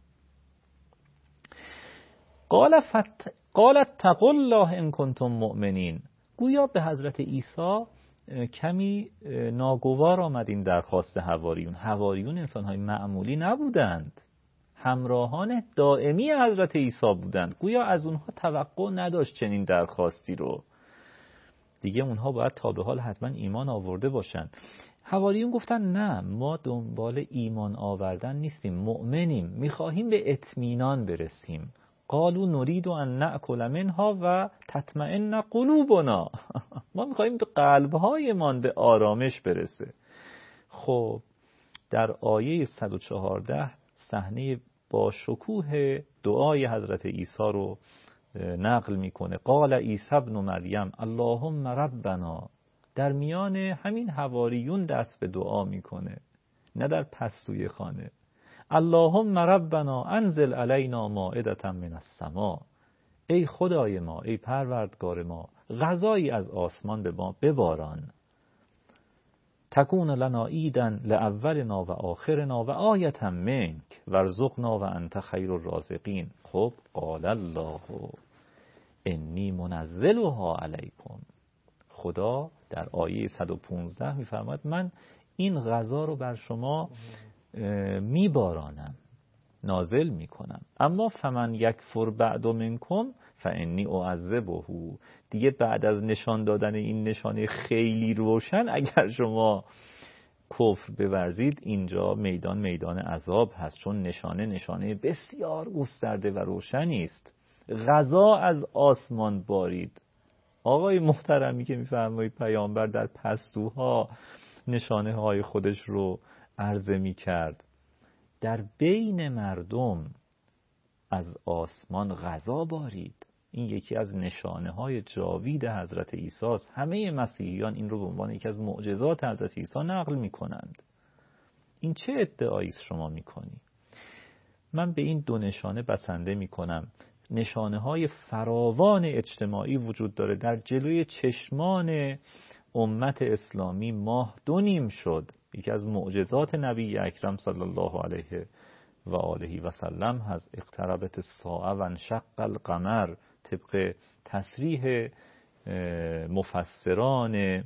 قال فت قال اتقوا الله ان کنتم مؤمنین، گویا به حضرت عیسی کمی ناگوار آمد این درخواست حواریون. حواریون انسان‌های معمولی نبودند، همراهان دائمی حضرت عیسی بودند. گویا از اونها توقع نداشت چنین درخواستی رو. دیگه اونها باید تا به حال حتما ایمان آورده باشند. حواریون گفتن نه، ما دنبال ایمان آوردن نیستیم، مؤمنیم، میخواهیم به اطمینان برسیم. قالوا نريد ان نأكل منها و تطمئن قلوبنا، ما میخواهیم به قلبهایمان به آرامش برسه. خب در آیه صد و چهارده صحنه با شکوه دعای حضرت عیسی رو نقل میکنه. قال عیسی ابن مریم اللهم ربنا، در میان همین حواریون دست به دعا میکنه، نه در پستوی خانه. اللهم ربنا انزل علینا مائدة من السماء، ای خدای ما، ای پروردگار ما، غذایی از آسمان به ما بباران. تکون لنا عیدا لاولنا و آخرنا و آیة منک وارزقنا و انت خیر الرازقین. خب قال الله انی منزلها علیکم، خدا در آیه صد و پانزده میفرماید من این غذا رو بر شما میبارانم، نازل میکنم. اما فمن یکفر بعد منکم فانی اعذبه، دیگه بعد از نشان دادن این نشانه خیلی روشن اگر شما کفر بورزید، اینجا میدان میدان عذاب هست، چون نشانه نشانه بسیار گسترده و روشنی است. غذا از آسمان بارید. آقای محترمی که میفرمایید پیامبر در پستوها نشانه های خودش رو عرضه می کرد. در بین مردم از آسمان غذا بارید. این یکی از نشانه های جاوید حضرت عیسی است. همه مسیحیان این رو به عنوان یکی از معجزات حضرت عیسی نقل می کنند. این چه ادعایی است شما می کنی؟ من به این دو نشانه بسنده می کنم. نشانه های فراوان اجتماعی وجود داره. در جلوی چشمان امت اسلامی ماه دو نیم شد. یکی از معجزات نبی اکرم صلی الله علیه و آله و سلم هست. اقتربت الساعه و انشق القمر، طبق تصریح مفسران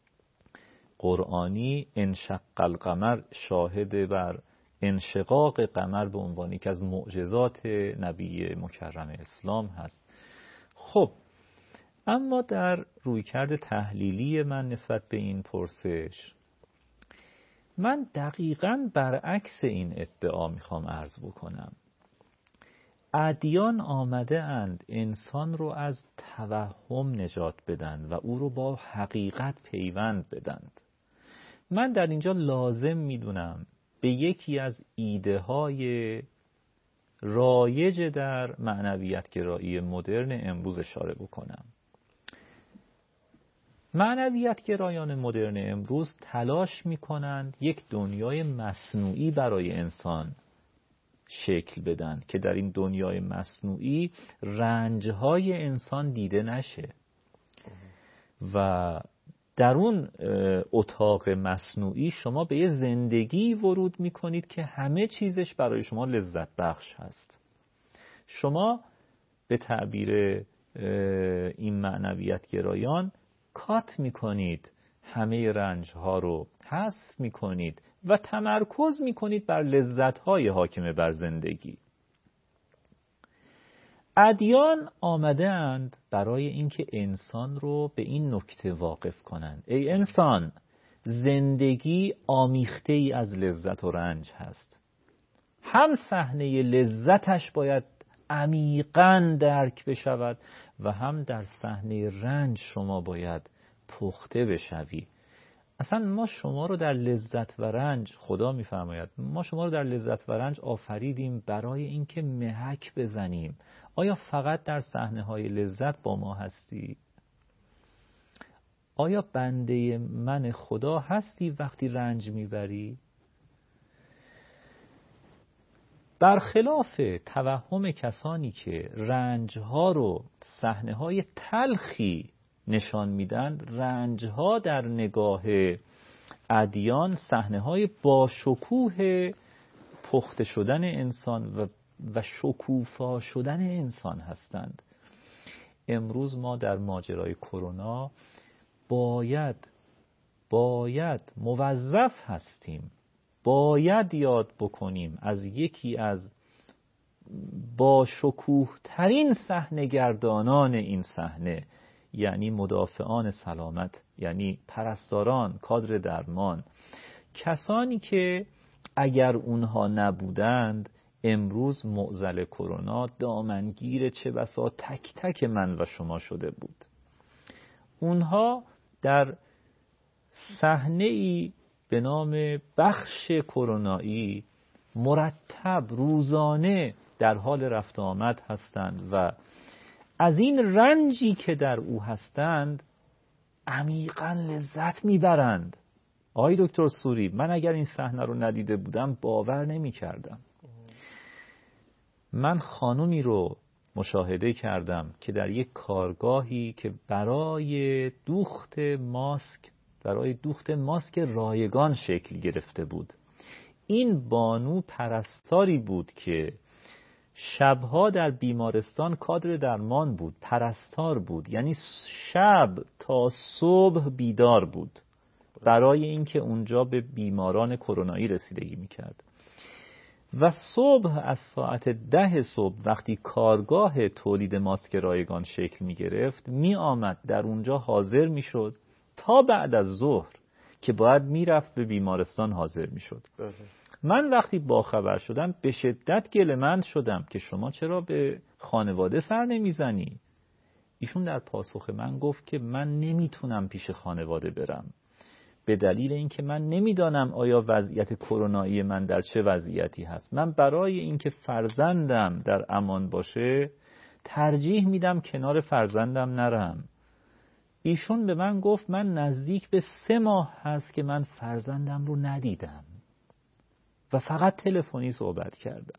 قرآنی انشق القمر شاهد بر انشقاق قمر به عنوان یکی از معجزات نبی مکرم اسلام هست. خب اما در رویکرد تحلیلی من نسبت به این پرسش، من دقیقاً برعکس این ادعا میخوام عرض بکنم. ادیان آمده اند انسان رو از توهم نجات بدن و او رو با حقیقت پیوند بدند. من در اینجا لازم میدونم به یکی از ایده های رایج در معنویت گرایی مدرن امروز اشاره بکنم. معنویت گرایان مدرن امروز تلاش میکنند یک دنیای مصنوعی برای انسان شکل بدن که در این دنیای مصنوعی رنجهای انسان دیده نشه و در اون اتاق مصنوعی شما به یه زندگی ورود میکنید که همه چیزش برای شما لذت بخش هست. شما به تعبیر این معنویت گرایان کات میکنید، همه رنجها رو حذف میکنید و تمرکز میکنید بر لذت‌های حاکم بر زندگی. ادیان آمده اند برای اینکه انسان رو به این نکته واقف کنند: ای انسان، زندگی آمیخته ای از لذت و رنج هست. هم صحنه لذتش باید عمیقاً درک بشود و هم در صحنه رنج شما باید پخته بشوی. اصلا ما شما رو در لذت و رنج، خدا میفرماید ما شما رو در لذت و رنج آفریدیم برای اینکه محک بزنیم. آیا فقط در صحنه های لذت با ما هستی؟ آیا بنده من خدا هستی وقتی رنج میبری؟ برخلاف توهم کسانی که رنجها رو صحنه های تلخی نشان میدن، رنجها در نگاه ادیان صحنه های با شکوه پخته شدن انسان و و شکوفا شدن انسان هستند. امروز ما در ماجرای کرونا باید باید موظف هستیم، باید یاد بکنیم از یکی از با شکوه ترین صحنه گردانان این صحنه، یعنی مدافعان سلامت، یعنی پرستاران، کادر درمان، کسانی که اگر اونها نبودند امروز معضل کرونا دامنگیر چه بسا تک تک من و شما شده بود. اونها در صحنه‌ای به نام بخش کرونایی مرتب روزانه در حال رفت آمد هستند و از این رنجی که در او هستند عمیقاً لذت میبرند. آقای دکتر سوری، من اگر این صحنه رو ندیده بودم باور نمی کردم. من خانومی رو مشاهده کردم که در یک کارگاهی که برای دوخت ماسک برای دوخت ماسک رایگان شکل گرفته بود. این بانو پرستاری بود که شبها در بیمارستان کادر درمان بود، پرستار بود، یعنی شب تا صبح بیدار بود برای اینکه اونجا به بیماران کرونایی رسیدگی میکرد. و صبح از ساعت ده صبح وقتی کارگاه تولید ماسک رایگان شکل می گرفت، می آمد در اونجا حاضر می شد تا بعد از ظهر که باید می رفت به بیمارستان حاضر می شد. من وقتی باخبر شدم به شدت گله‌مند شدم که شما چرا به خانواده سر نمی زنی؟ ایشون در پاسخ من گفت که من نمی تونم پیش خانواده برم. به دلیل اینکه من نمیدانم آیا وضعیت کرونایی من در چه وضعیتی هست. من برای اینکه فرزندم در امان باشه ترجیح میدم کنار فرزندم نرم. ایشون به من گفت من نزدیک به سه ماه هست که من فرزندم رو ندیدم و فقط تلفنی صحبت کردم.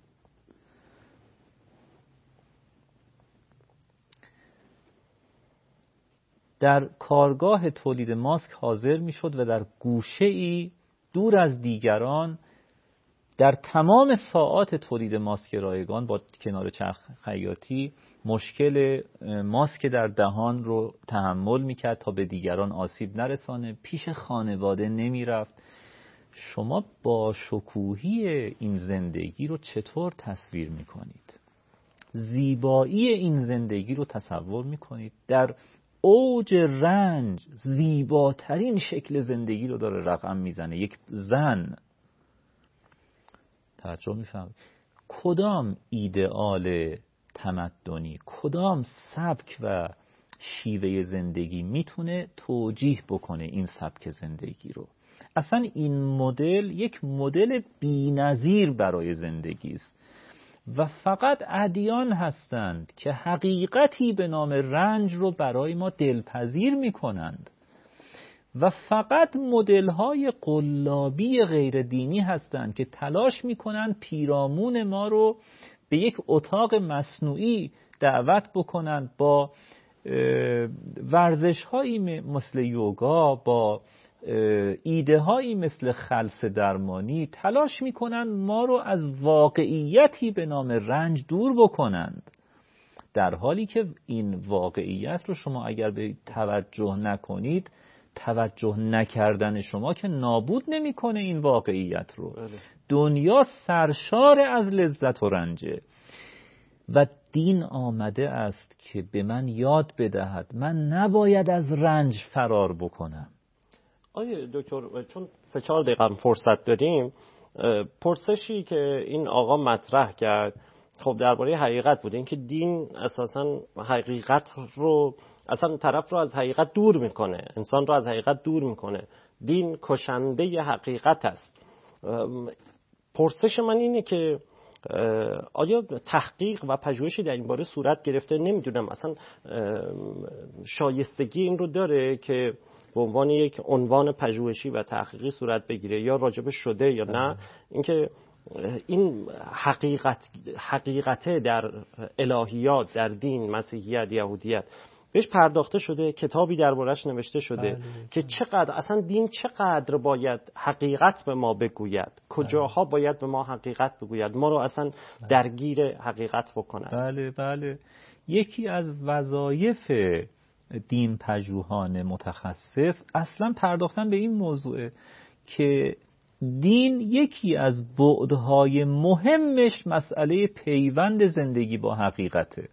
در کارگاه تولید ماسک حاضر می شد و در گوشه ای دور از دیگران در تمام ساعات تولید ماسک رایگان با کنار چرخ خیاطی مشکل ماسک در دهان رو تحمل می کرد تا به دیگران آسیب نرسانه. پیش خانواده نمی رفت. شما با شکوهی این زندگی رو چطور تصویر می کنید؟ زیبایی این زندگی رو تصور می کنید؟ در اوج رنج زیباترین شکل زندگی رو داره رقم میزنه یک زن. توجه میفهمید؟ کدام ایدئال تمدنی، کدام سبک و شیوه زندگی میتونه توجیه بکنه این سبک زندگی رو؟ اصلا این مدل یک مدل بی‌نظیر برای زندگی است و فقط ادیان هستند که حقیقتی به نام رنج رو برای ما دلپذیر می کنند و فقط مدل‌های قلابی غیر دینی هستند که تلاش می کنند پیرامون ما رو به یک اتاق مصنوعی دعوت بکنند با ورزش‌هایی مثل یوگا، با ایده هایی مثل خلسه درمانی تلاش میکنن ما رو از واقعیتی به نام رنج دور بکنند، در حالی که این واقعیت رو شما اگر به توجه نکنید، توجه نکردن شما که نابود نمیکنه این واقعیت رو. دنیا سرشار از لذت و رنجه و دین آمده است که به من یاد بدهد من نباید از رنج فرار بکنم. آیه دکتر، چون سه چهار دقیقه فرصت داریم، پرسشی که این آقا مطرح کرد خب درباره حقیقت بود، اینکه دین اساساً حقیقت رو اصلا طرف رو از حقیقت دور میکنه، انسان رو از حقیقت دور میکنه، دین کشنده حقیقت است. پرسش من اینه که آیا تحقیق و پژوهشی در این باره صورت گرفته؟ نمیدونم اصلا شایستگی این رو داره که به عنوان یک عنوان پژوهشی و تحقیقی صورت بگیره یا راجبش شده یا نه؟ اینکه این حقیقت حقیقته در الهیات، در دین، مسیحیت، یهودیت بهش پرداخته شده، کتابی دربارش نوشته شده بله. که چقدر اصلا دین چقدر باید حقیقت به ما بگوید، کجاها بله. باید به ما حقیقت بگوید، ما رو اصلا بله. درگیر حقیقت بکنه. بله بله. یکی از وظایف دین پژوهان متخصص اصلا پرداختن به این موضوع که دین یکی از بعدهای مهمش مسئله پیوند زندگی با حقیقته.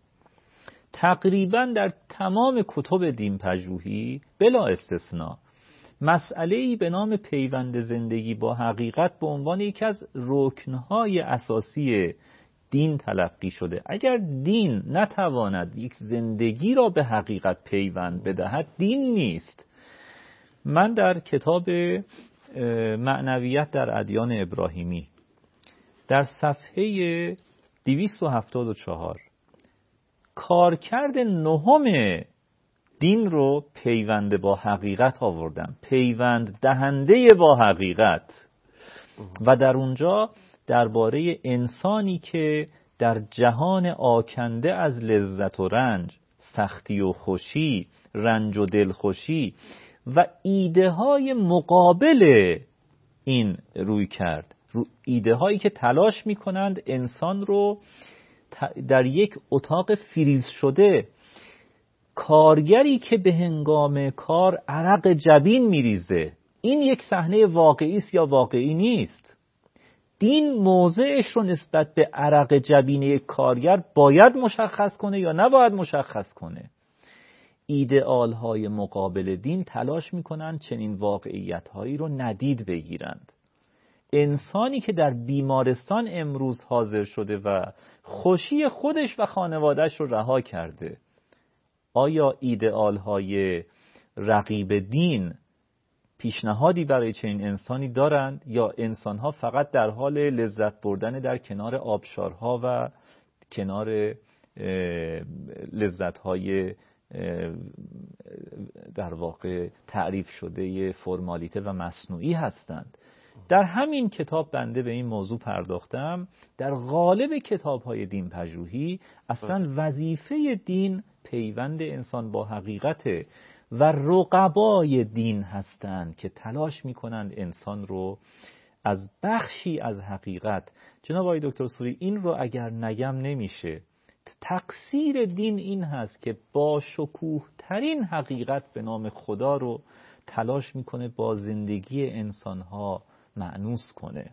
تقریبا در تمام کتب دین پژوهی بلا استثناء مسئله‌ای به نام پیوند زندگی با حقیقت به عنوان یکی از رکنهای اساسی دین تلقی شده. اگر دین نتواند یک زندگی را به حقیقت پیوند بدهد، دین نیست. من در کتاب معنویت در ادیان ابراهیمی در صفحه دویست و هفتاد و چهار کارکرد نهم دین رو پیوند با حقیقت آوردم، پیوند دهنده با حقیقت، و در اونجا درباره انسانی که در جهان آکنده از لذت و رنج، سختی و خوشی، رنج و دلخوشی و ایده های مقابل این روی کرد، ایده هایی که تلاش می کنند انسان رو در یک اتاق فریز شده، کارگری که به هنگام کار عرق جبین میریزه، این یک صحنه واقعی است یا واقعی نیست؟ دین موضعش رو نسبت به عرق جبین یک کارگر باید مشخص کنه یا نباید مشخص کنه؟ ایدئال های مقابل دین تلاش میکنن چنین واقعیت هایی رو ندید بگیرند. انسانی که در بیمارستان امروز حاضر شده و خوشی خودش و خانوادهش رو رها کرده، آیا ایدئال های رقیب دین پیشنهادی برای چنین انسانی دارند یا انسانها فقط در حال لذت بردن در کنار آبشارها و کنار لذت‌های در واقع تعریف شده فرمالیته و مصنوعی هستند؟ در همین کتاب بنده به این موضوع پرداختم. در قالب کتاب‌های دین پژوهی اصلا وظیفه دین پیوند انسان با حقیقت و رقبای دین هستند که تلاش می‌کنند انسان رو از بخشی از حقیقت. جناب آقای دکتر سوری، این رو اگر نگم نمیشه. تقصیر دین این هست که با شکوه ترین حقیقت به نام خدا رو تلاش میکنه با زندگی انسانها مأنوس کنه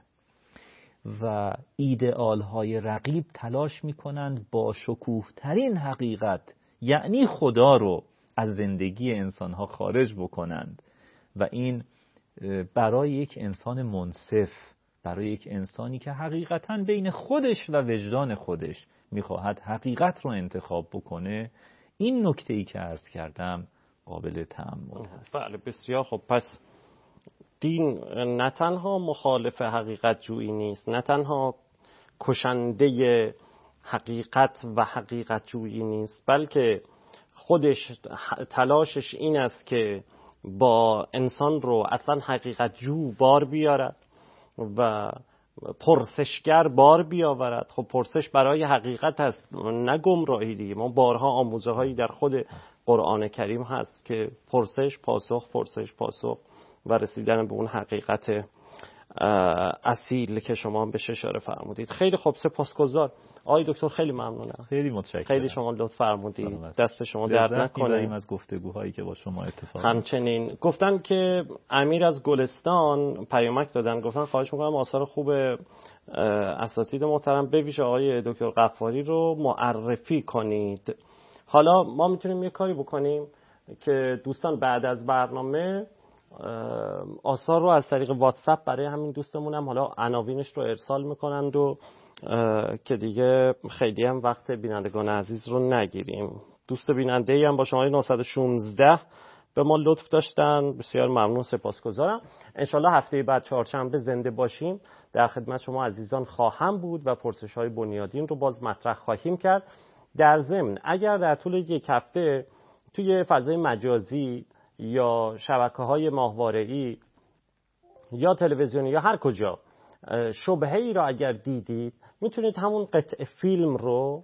و ایدئال های رقیب تلاش میکنند با شکوه ترین حقیقت یعنی خدا رو از زندگی انسانها خارج بکنند و این برای یک انسان منصف، برای یک انسانی که حقیقتاً بین خودش و وجدان خودش میخواهد حقیقت رو انتخاب بکنه، این نکته‌ای که عرض کردم قابل تأمل هست. بله بسیار خب. پس دین نه تنها مخالف حقیقت جویی نیست، نه تنها کشنده حقیقت و حقیقت جویی نیست، بلکه خودش تلاشش این است که با انسان رو اصلا حقیقت جو بار بیارد و پرسشگر بار بیاورد. خب پرسش برای حقیقت هست، نه گمراهی دیگه. ما بارها آموزه هایی در خود قرآن کریم هست که پرسش پاسخ پرسش پاسخ و رسیدن به اون حقیقت اصیل که شما بهش اشاره فرمودید. خیلی خوب، سپاسگزار آقای دکتر، خیلی ممنونم. خیلی متشکرم. خیلی شما لطف فرمودید. دست شما درد نکنه. از گفتگوهایی که با شما اتفاق همچنین گفتن که امیر از گلستان پیامک دادن، گفتن خواهش میکنم آثار خوب اساتید محترم به ویژه آقای دکتر غفاری رو معرفی کنید. حالا ما میتونیم یه کاری بکنیم که دوستان بعد از برنامه آثار رو از طریق واتساپ برای همین دوستمون هم حالا عناوینش رو ارسال میکنند و که دیگه خیلی هم وقت بینندگان عزیز رو نگیریم. دوست بیننده ای هم با شماره نه یک شش به ما لطف داشتن، بسیار ممنون، سپاسگزارم. انشالله هفته بعد چهارشنبه زنده باشیم، در خدمت شما عزیزان خواهم بود و پرسش های بنیادین رو باز مطرح خواهیم کرد. در ضمن اگر در طول یک هفته توی فضای مجازی یا شبکه‌های ماهواره‌ای یا تلویزیونی یا هر کجا شبهه‌ای را اگر دیدید، میتونید همون قطعه فیلم رو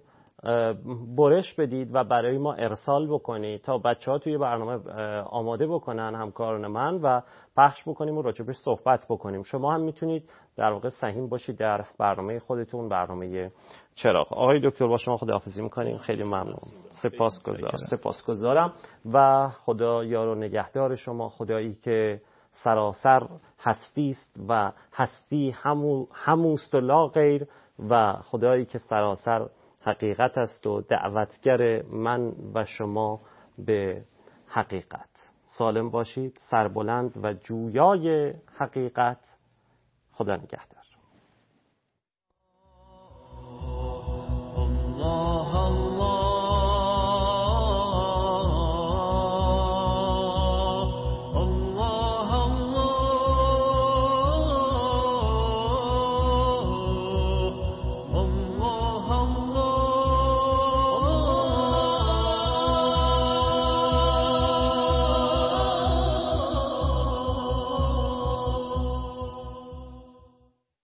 برش بدید و برای ما ارسال بکنید تا بچه‌ها توی برنامه آماده بکنن، همکاران من، و پخش بکنیم و راجبش صحبت بکنیم. شما هم میتونید در واقع سهیم باشید در برنامه خودتون، برنامه چراغ. آقای دکتر با شما خداحافظی میکنیم. خیلی ممنون. سپاسگزار. سپاسگزارم و خدا یار و نگهدار شما، خدایی که سراسر هستی است و هستی همو هموست و لا غیر، و خدایی که سراسر حقیقت است و دعوتگر من و شما به حقیقت. سالم باشید، سربلند و جویای حقیقت. خدا نگهدار.